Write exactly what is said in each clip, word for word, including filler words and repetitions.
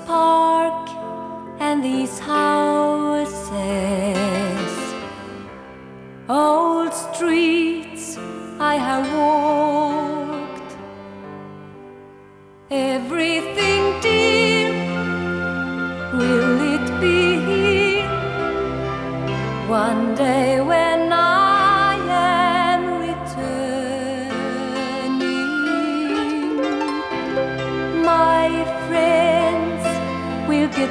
park and these houses, old streets I have walked. Everything dear, will it be here one day when I am returning? My friends will get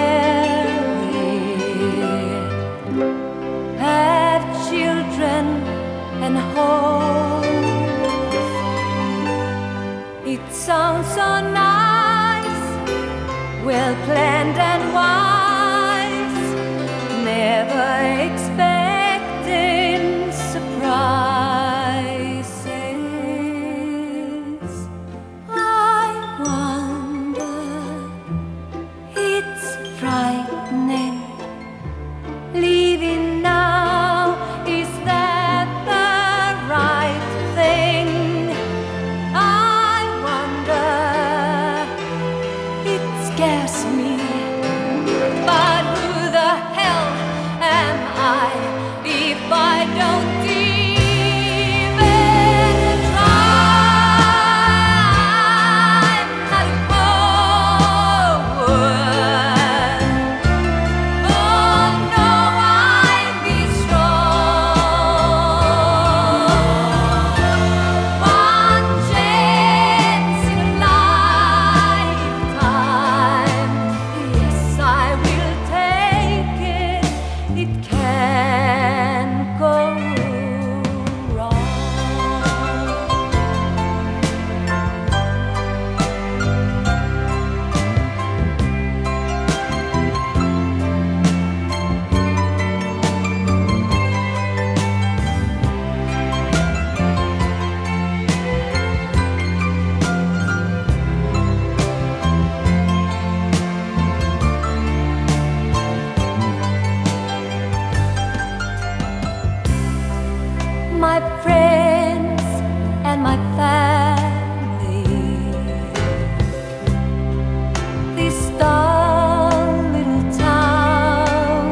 married, have children and homes. It sounds so nice, well planned and wise, never expecting surprises. I wonder, it's frightening. Leaving now, is that the right thing? I wonder, it scares me. But who the hell am I if I don't even try? Not a word. Oh no, I'll be strong. One chance in a lifetime. Yes, I will take it. It can't go wrong. My friends and my family, this dull little town,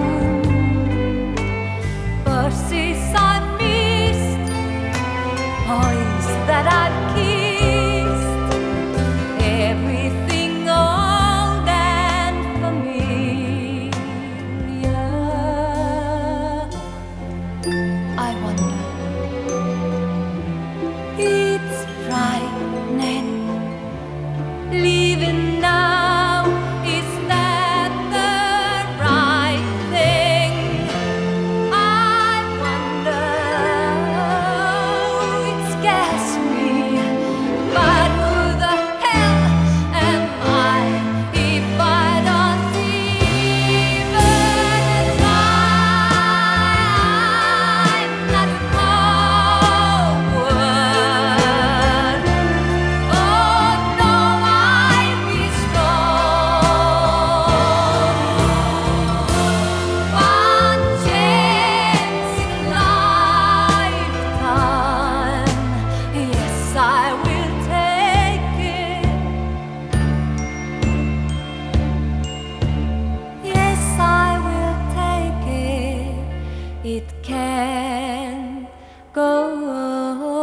verses I've missed, boys that I've kissed, everything old and familiar. I wonder, it's frightening. Leaving now, is that the right thing? I wonder, it scares me. But who the hell am I if I don't even try? Not a word. Oh no, I'll be strong. One chance in a lifetime. Yes, I will take it. Yes, I will take it. It can go